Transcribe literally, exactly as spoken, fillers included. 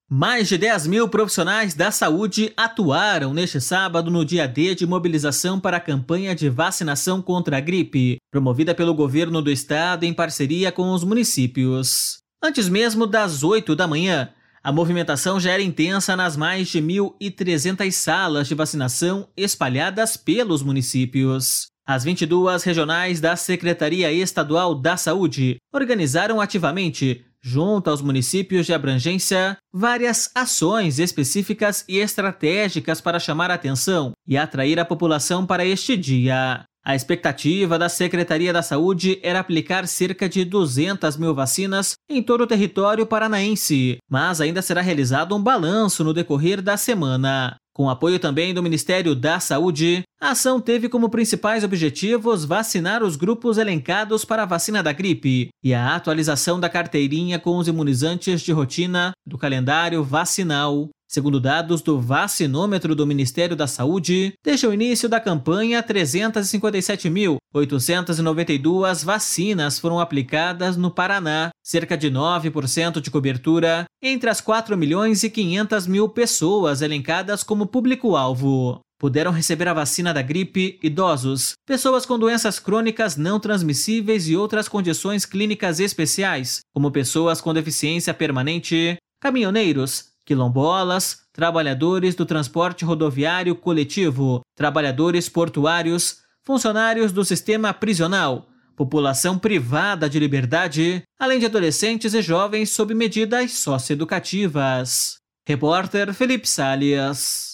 Mais de dez mil profissionais da saúde atuaram neste sábado no dia D de mobilização para a campanha de vacinação contra a gripe, promovida pelo governo do estado em parceria com os municípios. Antes mesmo das oito da manhã, a movimentação já era intensa nas mais de mil e trezentas salas de vacinação espalhadas pelos municípios. As vinte e duas regionais da Secretaria Estadual da Saúde organizaram ativamente, junto aos municípios de abrangência, várias ações específicas e estratégicas para chamar a atenção e atrair a população para este dia. A expectativa da Secretaria da Saúde era aplicar cerca de duzentas mil vacinas em todo o território paranaense, mas ainda será realizado um balanço no decorrer da semana. Com apoio também do Ministério da Saúde, a ação teve como principais objetivos vacinar os grupos elencados para a vacina da gripe e a atualização da carteirinha com os imunizantes de rotina do calendário vacinal. Segundo dados do vacinômetro do Ministério da Saúde, desde o início da campanha, trezentas e cinquenta e sete mil, oitocentas e noventa e duas vacinas foram aplicadas no Paraná, cerca de nove por cento de cobertura entre as quatro milhões e quinhentas mil pessoas elencadas como público-alvo. Puderam receber a vacina da gripe idosos, pessoas com doenças crônicas não transmissíveis e outras condições clínicas especiais, como pessoas com deficiência permanente, caminhoneiros, quilombolas, trabalhadores do transporte rodoviário coletivo, trabalhadores portuários, funcionários do sistema prisional, população privada de liberdade, além de adolescentes e jovens sob medidas socioeducativas. Repórter Felipe Salles.